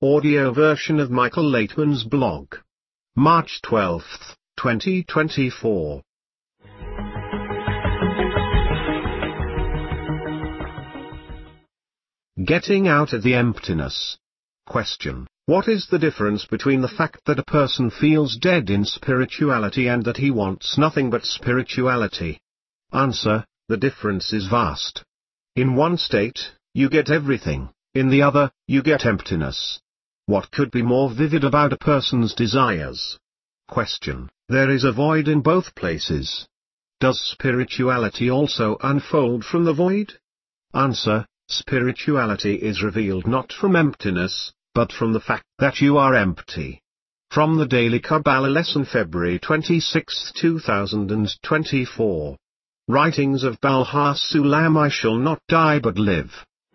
Audio version of Michael Laitman's blog. March 12, 2024. Getting out of the emptiness. Question: what is the difference between the fact that a person feels dead in spirituality and that he wants nothing but spirituality? Answer: the difference is vast. In one state, you get everything, in the other, you get emptiness. What could be more vivid about a person's desires? Question: there is a void in both places. Does spirituality also unfold from the void? Answer: spirituality is revealed not from emptiness, but from the fact that you are empty. From the Daily Kabbalah Lesson, February 26, 2024. Writings of Baal HaSulam. I shall not die but live.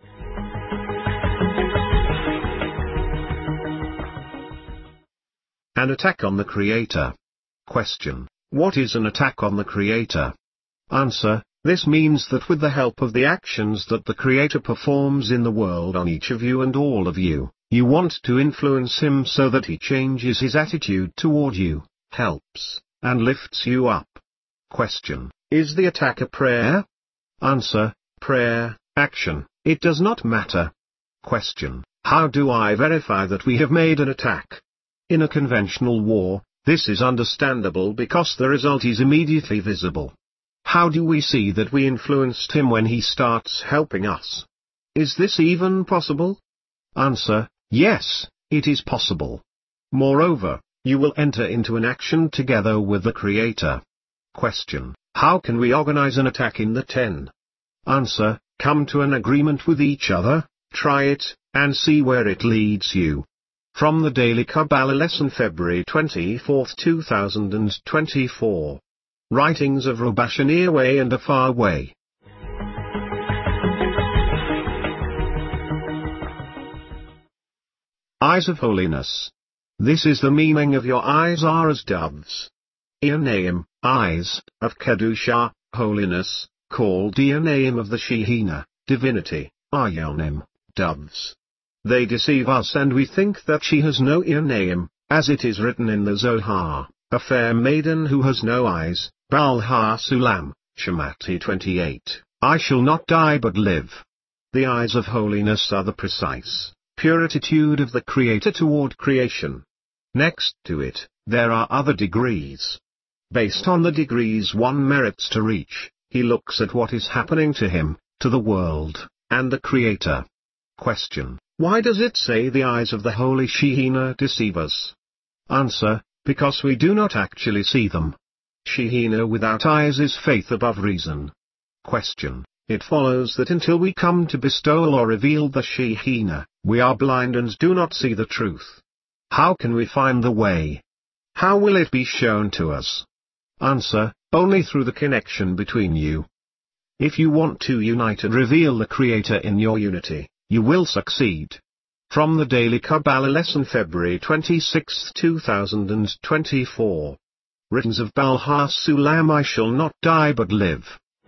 An attack on the Creator. Question: what is an attack on the Creator? Answer: this means that with the help of the actions that the Creator performs in the world on each of you and all of you, you want to influence Him so that He changes His attitude toward you, helps, and lifts you up. Question: is the attack a prayer? Answer: prayer, action, it does not matter. Question: how do I verify that we have made an attack? In a conventional war, this is understandable because the result is immediately visible. How do we see that we influenced him when he starts helping us? Is this even possible? Answer: yes, it is possible. Moreover, you will enter into an action together with the Creator. Question: how can we organize an attack in the 10? Answer: come to an agreement with each other, try it, and see where it leads you. From the Daily Kabbalah Lesson, February 24, 2024. Writings of Rubash: a near way and a far way. Eyes of holiness. This is the meaning of your eyes are as doves. Ionaim, eyes, of Kedusha, holiness, called Ionaim of the Shekhinah, divinity, Ionim, doves. They deceive us and we think that she has no Ionaim, as it is written in the Zohar, a fair maiden who has no eyes, Baal HaSulam, Shemati 28, I shall not die but live. The eyes of holiness are the precise, pure attitude of the Creator toward creation. Next to it, there are other degrees. Based on the degrees one merits to reach, he looks at what is happening to him, to the world, and the Creator. Question: why does it say the eyes of the holy Shekhinah deceive us? Answer: because we do not actually see them. Shekhinah without eyes is faith above reason. Question: it follows that until we come to bestow or reveal the Shekhinah, we are blind and do not see the truth. How can we find the way? How will it be shown to us? Answer: only through the connection between you. If you want to unite and reveal the Creator in your unity, you will succeed. From the Daily Kabbalah Lesson, February 26, 2024. Writings of Baal HaSulam. I shall not die but live.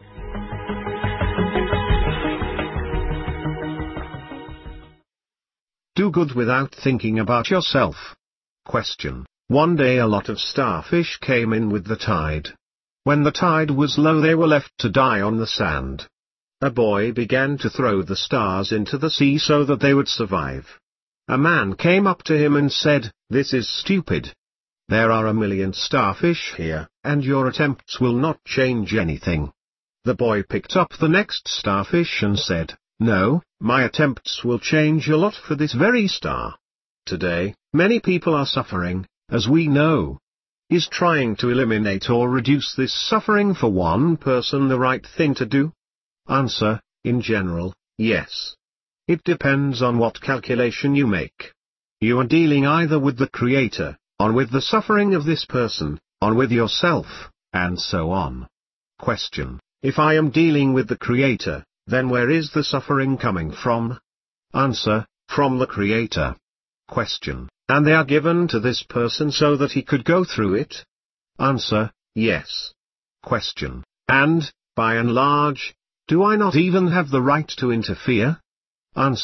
Do good without thinking about yourself. Question: one day a lot of starfish came in with the tide. When the tide was low, they were left to die on the sand. A boy began to throw the stars into the sea so that they would survive. A man came up to him and said, "This is stupid. There are 1,000,000 starfish here, and your attempts will not change anything." The boy picked up the next starfish and said, "No, my attempts will change a lot for this very star." Today, many people are suffering, as we know. Is trying to eliminate or reduce this suffering for one person the right thing to do? Answer: in general, yes. It depends on what calculation you make. You are dealing either with the Creator, or with the suffering of this person, or with yourself, and so on. Question: if I am dealing with the Creator, then where is the suffering coming from? Answer: from the Creator. Question: and they are given to this person so that he could go through it? Answer: yes. Question: and, by and large, do I not even have the right to interfere? Answer: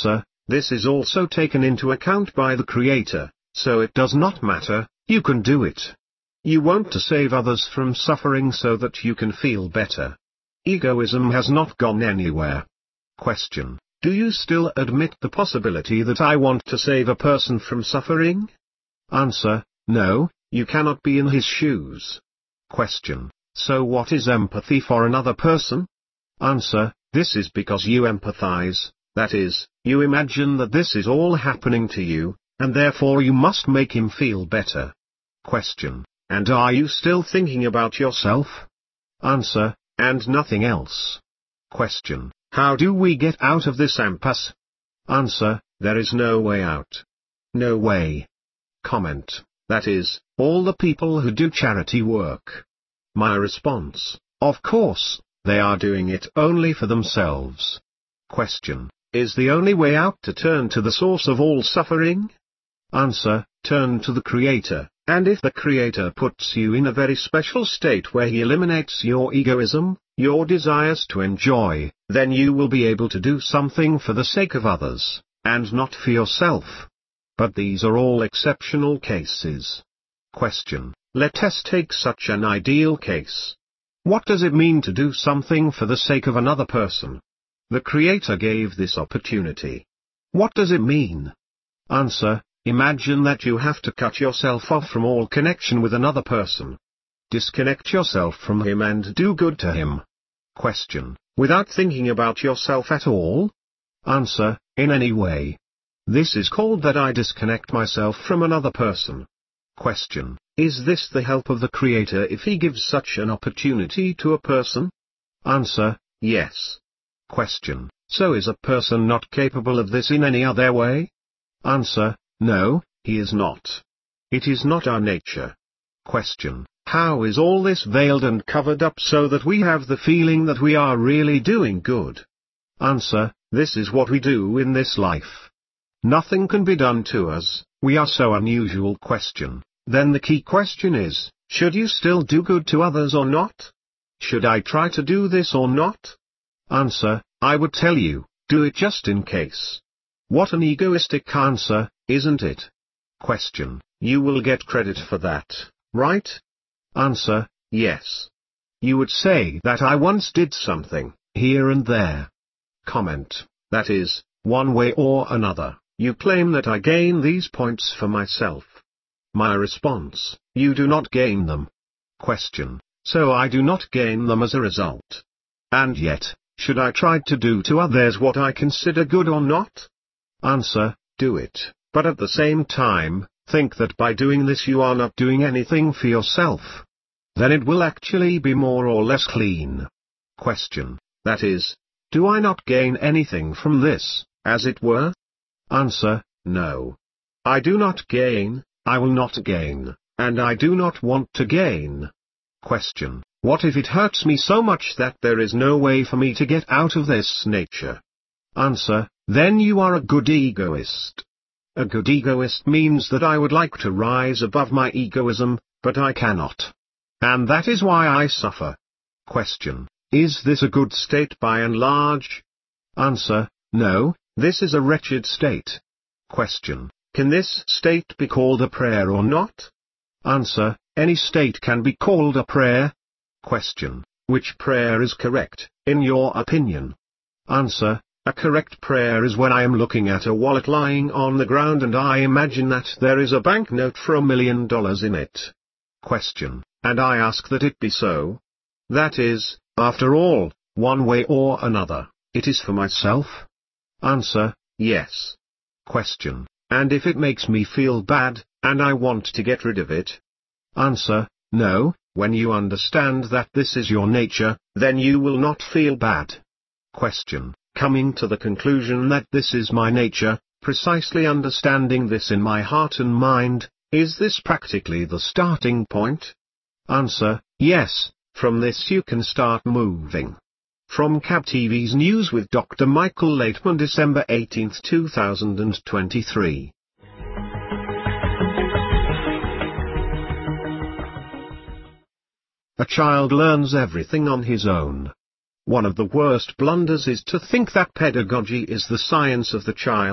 This is also taken into account by the Creator, so it does not matter, you can do it. You want to save others from suffering so that you can feel better. Egoism has not gone anywhere. Question: do you still admit the possibility that I want to save a person from suffering? Answer: no, you cannot be in his shoes. Question: so what is empathy for another person? Answer: this is because you empathize, that is, you imagine that this is all happening to you, and therefore you must make him feel better. Question: and are you still thinking about yourself? Answer: and nothing else. Question: how do we get out of this impasse? Answer: there is no way out. No way. Comment: that is, all the people who do charity work. My response: of course, they are doing it only for themselves. Question: is the only way out to turn to the source of all suffering? Answer: turn to the Creator, and if the Creator puts you in a very special state where He eliminates your egoism, your desires to enjoy, then you will be able to do something for the sake of others, and not for yourself. But these are all exceptional cases. Question: let us take such an ideal case. What does it mean to do something for the sake of another person? The Creator gave this opportunity. What does it mean? Answer: imagine that you have to cut yourself off from all connection with another person. Disconnect yourself from him and do good to him. Question: without thinking about yourself at all? Answer: in any way. This is called that I disconnect myself from another person. Question: is this the help of the Creator if He gives such an opportunity to a person? Answer: yes. Question: so is a person not capable of this in any other way? Answer: no, he is not. It is not our nature. Question: how is all this veiled and covered up so that we have the feeling that we are really doing good? Answer: this is what we do in this life. Nothing can be done to us, we are so unusual. Question: then the key question is, should you still do good to others or not? Should I try to do this or not? Answer: I would tell you, do it just in case. What an egoistic answer, isn't it? Question: you will get credit for that, right? Answer: yes. You would say that I once did something, here and there. Comment: that is, one way or another, you claim that I gain these points for myself. My response: you do not gain them. Question: so I do not gain them as a result. And yet, should I try to do to others what I consider good or not? Answer: do it, but at the same time, think that by doing this you are not doing anything for yourself. Then it will actually be more or less clean. Question: that is, do I not gain anything from this, as it were? Answer: no. I do not gain, I will not gain, and I do not want to gain. Question: what if it hurts me so much that there is no way for me to get out of this nature? Answer: then you are a good egoist. A good egoist means that I would like to rise above my egoism, but I cannot. And that is why I suffer. Question: is this a good state by and large? Answer: no, this is a wretched state. Question: can this state be called a prayer or not? Answer: any state can be called a prayer. Question: which prayer is correct, in your opinion? Answer: a correct prayer is when I am looking at a wallet lying on the ground and I imagine that there is a banknote for $1 million in it. Question: and I ask that it be so? That is, after all, one way or another, it is for myself? Answer: yes. Question: and if it makes me feel bad, and I want to get rid of it? Answer: no, when you understand that this is your nature, then you will not feel bad. Question: coming to the conclusion that this is my nature, precisely understanding this in my heart and mind, is this practically the starting point? Answer: yes, from this you can start moving. From CAB TV's News with Dr. Michael Laitman, December 18, 2023. A child learns everything on his own. One of the worst blunders is to think that pedagogy is the science of the child,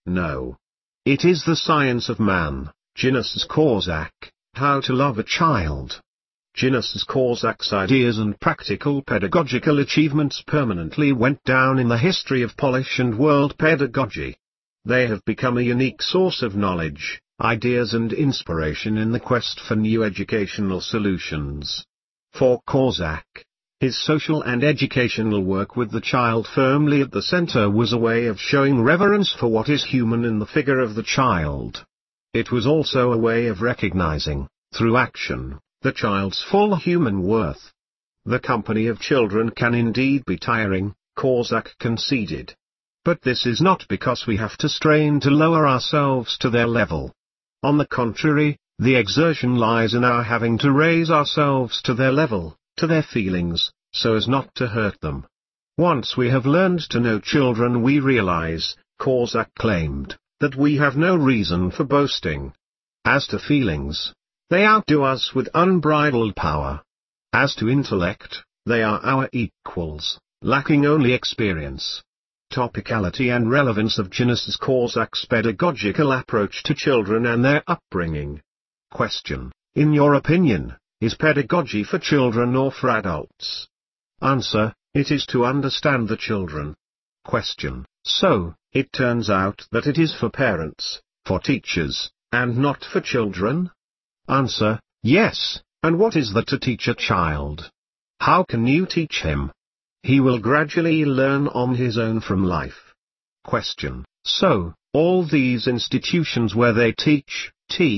no. It is the science of man, Genesis Korczak, how to love a child. Genesis Korczak's ideas and practical pedagogical achievements permanently went down in the history of Polish and world pedagogy. They have become a unique source of knowledge, ideas and inspiration in the quest for new educational solutions. For Korczak, his social and educational work with the child firmly at the center was a way of showing reverence for what is human in the figure of the child. It was also a way of recognizing, through action, the child's full human worth. The company of children can indeed be tiring, Korczak conceded. But this is not because we have to strain to lower ourselves to their level. On the contrary, the exertion lies in our having to raise ourselves to their level, to their feelings, so as not to hurt them. Once we have learned to know children, we realize, Korczak claimed, that we have no reason for boasting. As to feelings, they outdo us with unbridled power. As to intellect, they are our equals, lacking only experience. Topicality and relevance of Genesis Korczak's pedagogical approach to children and their upbringing. Question: in your opinion, is pedagogy for children or for adults? Answer: it is to understand the children. Question: so, it turns out that it is for parents, for teachers, and not for children? Answer: yes, and what is that to teach a child? How can you teach him? He will gradually learn on his own from life. Question: so, all these institutions where they teach,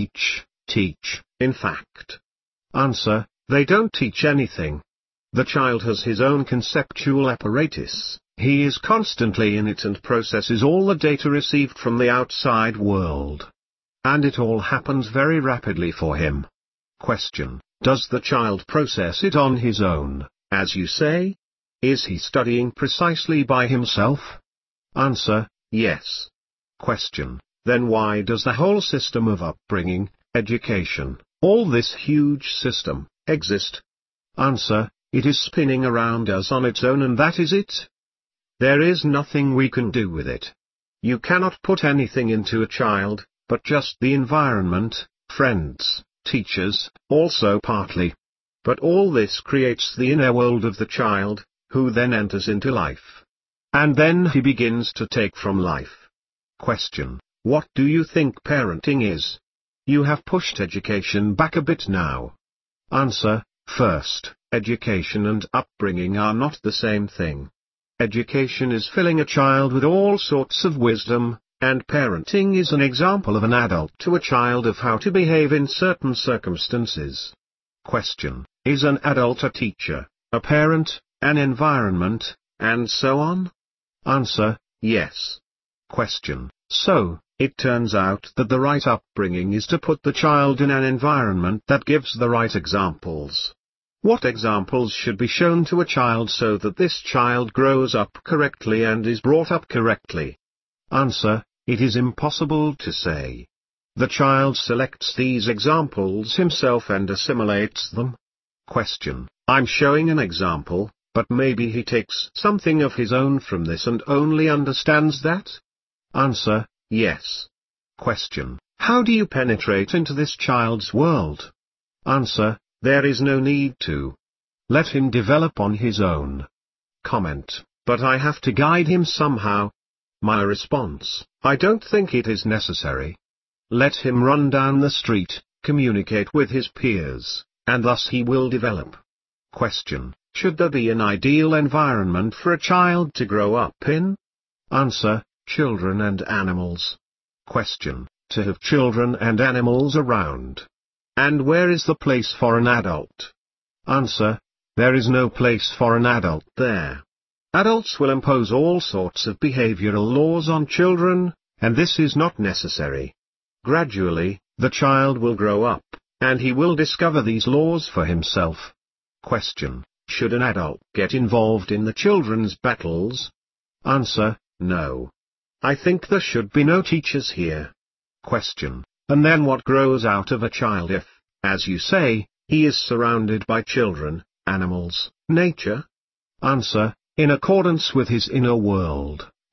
in fact? Answer: they don't teach anything. The child has his own conceptual apparatus, he is constantly in it and processes all the data received from the outside world. And it all happens very rapidly for him. Question: does the child process it on his own, as you say? Is he studying precisely by himself? Answer: yes. Question: then why does the whole system of upbringing, education, all this huge system, exist? Answer: it is spinning around us on its own, and that is it. There is nothing we can do with it. You cannot put anything into a child, but just the environment, friends, teachers, also partly. But all this creates the inner world of the child, who then enters into life. And then he begins to take from life. Question: what do you think parenting is? You have pushed education back a bit now. Answer: first, education and upbringing are not the same thing. Education is filling a child with all sorts of wisdom, and parenting is an example of an adult to a child of how to behave in certain circumstances. Question: is an adult a teacher, a parent, an environment, and so on? Answer: yes. Question: so, it turns out that the right upbringing is to put the child in an environment that gives the right examples. What examples should be shown to a child so that this child grows up correctly and is brought up correctly? Answer: it is impossible to say. The child selects these examples himself and assimilates them. Question: I'm showing an example, but maybe he takes something of his own from this and only understands that? Answer: yes. Question: how do you penetrate into this child's world? Answer: there is no need to. Let him develop on his own. Comment: but I have to guide him somehow. My response: I don't think it is necessary. Let him run down the street, communicate with his peers, and thus he will develop. Question: should there be an ideal environment for a child to grow up in? Answer: children and animals. Question: to have children and animals around. And where is the place for an adult? Answer: there is no place for an adult there. Adults will impose all sorts of behavioral laws on children, and this is not necessary. Gradually, the child will grow up, and he will discover these laws for himself. Question: should an adult get involved in the children's battles? Answer: no. I think there should be no teachers here. Question: and then what grows out of a child if, as you say, he is surrounded by children, animals, nature? Answer: in accordance with his inner world,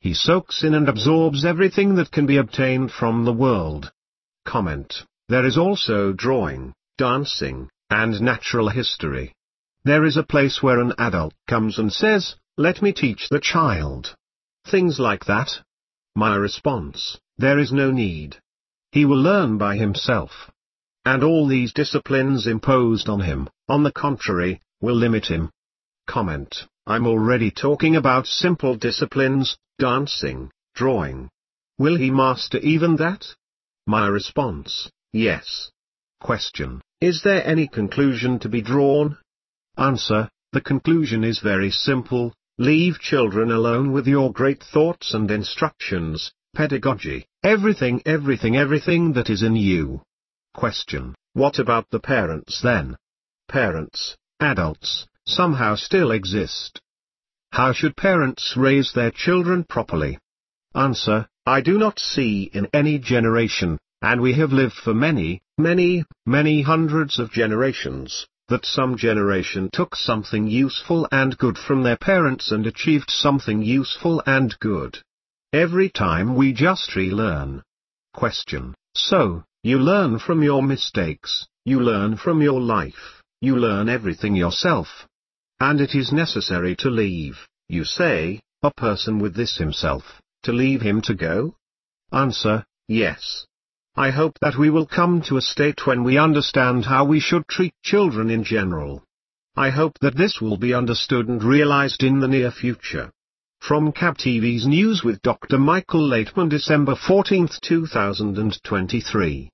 He soaks in and absorbs everything that can be obtained from the world. Comment. There is also drawing, dancing, and natural history. There is a place where an adult comes and says, "Let me teach the child." Things like that. My response, there is no need. He will learn by himself. And all these disciplines imposed on him, on the contrary, will limit him. Comment. I'm already talking about simple disciplines, dancing, drawing. Will he master even that? My response, yes. Question. Is there any conclusion to be drawn? Answer. The conclusion is very simple. Leave children alone with your great thoughts and instructions, pedagogy, everything that is in you. Question. What about the parents then? Parents, adults, somehow still exist. How should parents raise their children properly? Answer. I do not see in any generation, and we have lived for many hundreds of generations, that some generation took something useful and good from their parents and achieved something useful and good. Every time we just relearn. Question. So, you learn from your mistakes, you learn from your life, you learn everything yourself. And it is necessary to leave, you say, a person with this himself, to leave him to go? Answer. Yes. I hope that we will come to a state when we understand how we should treat children in general. I hope that this will be understood and realized in the near future. From CAB TV's News with Dr. Michael Laitman, December 14, 2023.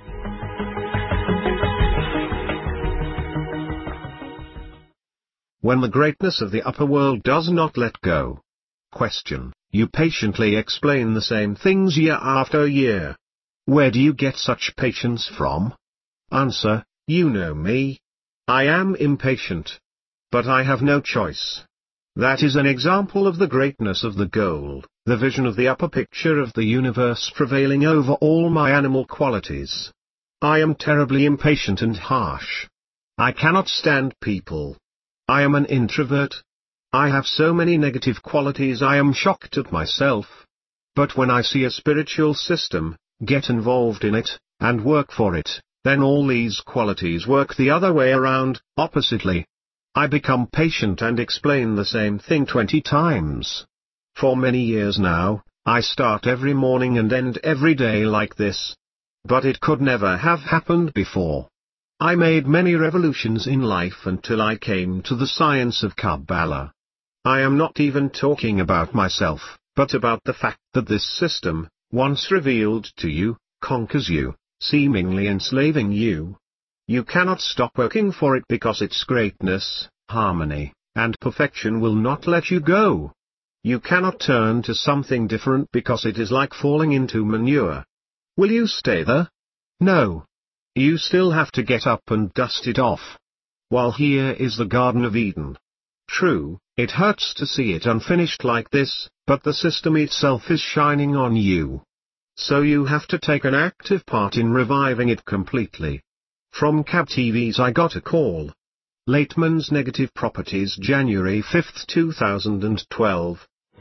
When the greatness of the upper world does not let go. Question. You patiently explain the same things year after year. Where do you get such patience from? Answer. You know me. I am impatient. But I have no choice. That is an example of the greatness of the goal, the vision of the upper picture of the universe prevailing over all my animal qualities. I am terribly impatient and harsh. I cannot stand people. I am an introvert. I have so many negative qualities I am shocked at myself. But when I see a spiritual system, get involved in it, and work for it, then all these qualities work the other way around, oppositely. I become patient and explain the same thing 20 times. For many years now, I start every morning and end every day like this. But it could never have happened before. I made many revolutions in life until I came to the science of Kabbalah. I am not even talking about myself, but about the fact that this system, once revealed to you, conquers you, seemingly enslaving you. You cannot stop working for it because its greatness, harmony, and perfection will not let you go. You cannot turn to something different because it is like falling into manure. Will you stay there? No. You still have to get up and dust it off. While here is the Garden of Eden. True, it hurts to see it unfinished like this, but the system itself is shining on you. So you have to take an active part in reviving it completely. From CAB TV's I Got a Call. Laitman's Negative Properties, January 5, 2012.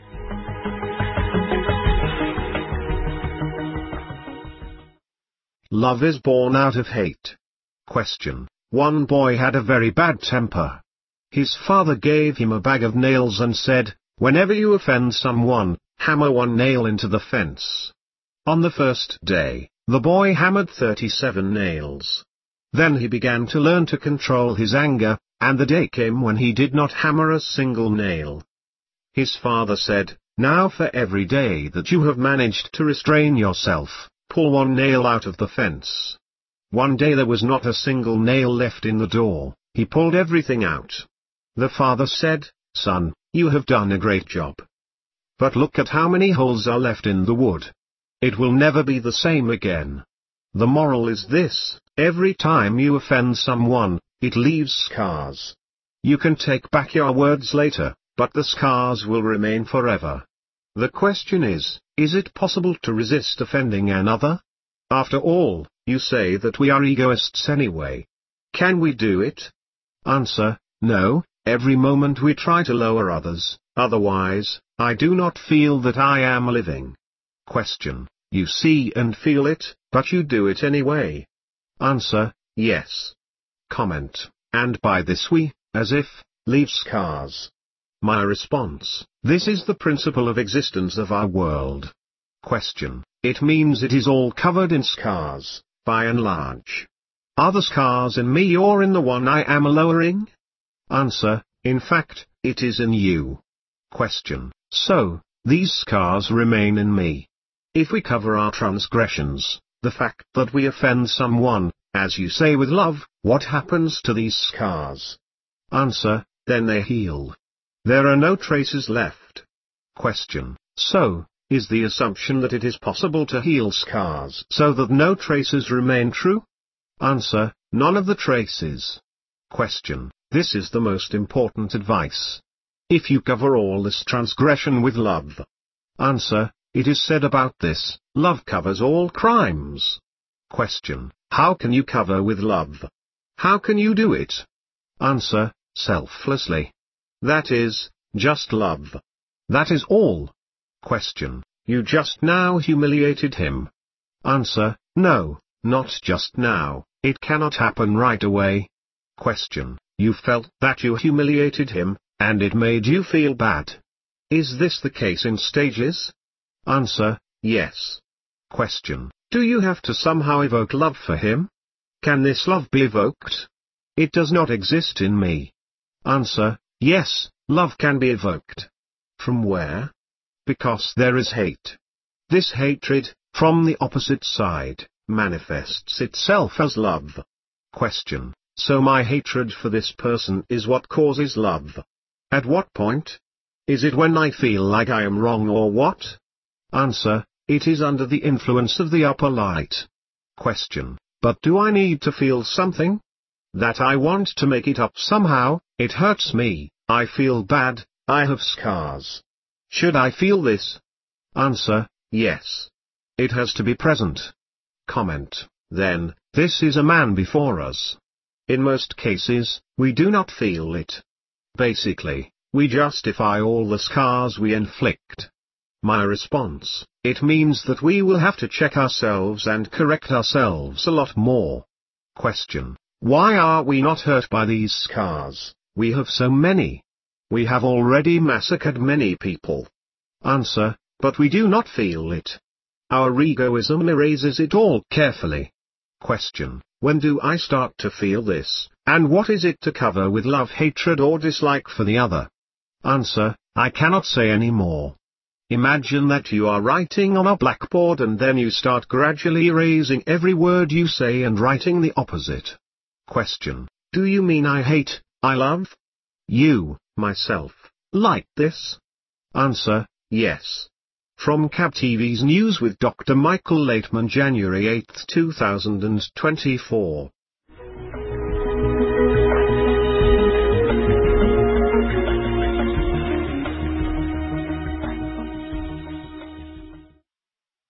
Love is born out of hate. Question. One boy had a very bad temper. His father gave him a bag of nails and said, "Whenever you offend someone, hammer one nail into the fence." On the first day, the boy hammered 37 nails. Then he began to learn to control his anger, and the day came when he did not hammer a single nail. His father said, "Now for every day that you have managed to restrain yourself, pull one nail out of the fence." One day there was not a single nail left in the door. He pulled everything out. The father said, "Son, you have done a great job. But look at how many holes are left in the wood. It will never be the same again." The moral is this: every time you offend someone, it leaves scars. You can take back your words later, but the scars will remain forever. The question is it possible to resist offending another? After all, you say that we are egoists anyway. Can we do it? Answer, no. Every moment we try to lower others, Otherwise, I do not feel that I am living. Question. You see and feel it, but you do it anyway. Answer. Yes. Comment. And by this we, as if, leave scars. My response. This is the principle of existence of our world. Question. It means it is all covered in scars, by and large. Are the scars in me or in the one I am lowering? Answer. In fact, it is in you. Question. So, these scars remain in me. If we cover our transgressions, the fact that we offend someone, as you say with love, what happens to these scars? Answer. Then they heal. There are no traces left. Question. So, is the assumption that it is possible to heal scars so that no traces remain true? Answer. None of the traces. Question. This is the most important advice. If you cover all this transgression with love. Answer. It is said about this, love covers all crimes. Question. How can you cover with love? How can you do it? Answer. Selflessly. That is, just love. That is all. Question. You just now humiliated him. Answer. No, not just now, it cannot happen right away. Question. You felt that you humiliated him, and it made you feel bad. Is this the case in stages? Answer. Yes. Question. Do you have to somehow evoke love for him? Can this love be evoked? It does not exist in me. Answer. Yes, love can be evoked. From where? Because there is hate. This hatred, from the opposite side, manifests itself as love. Question. So my hatred for this person is what causes love. At what point? Is it when I feel like I am wrong or what? Answer. It is under the influence of the upper light. Question. But do I need to feel something? That I want to make it up somehow, it hurts me, I feel bad, I have scars. Should I feel this? Answer. Yes. It has to be present. Comment. Then, this is a man before us. In most cases, we do not feel it. Basically, we justify all the scars we inflict. My response. It means that we will have to check ourselves and correct ourselves a lot more. Question. Why are we not hurt by these scars? We have so many. We have already massacred many people. Answer. But we do not feel it. Our egoism erases it all carefully. Question. When do I start to feel this, and what is it to cover with love, hatred or dislike for the other? Answer. I cannot say any more. Imagine that you are writing on a blackboard and then you start gradually erasing every word you say and writing the opposite. Question. Do you mean I hate, I love? You, myself, like this? Answer. Yes. From CAB TV's News with Dr. Michael Laitman, January 8, 2024.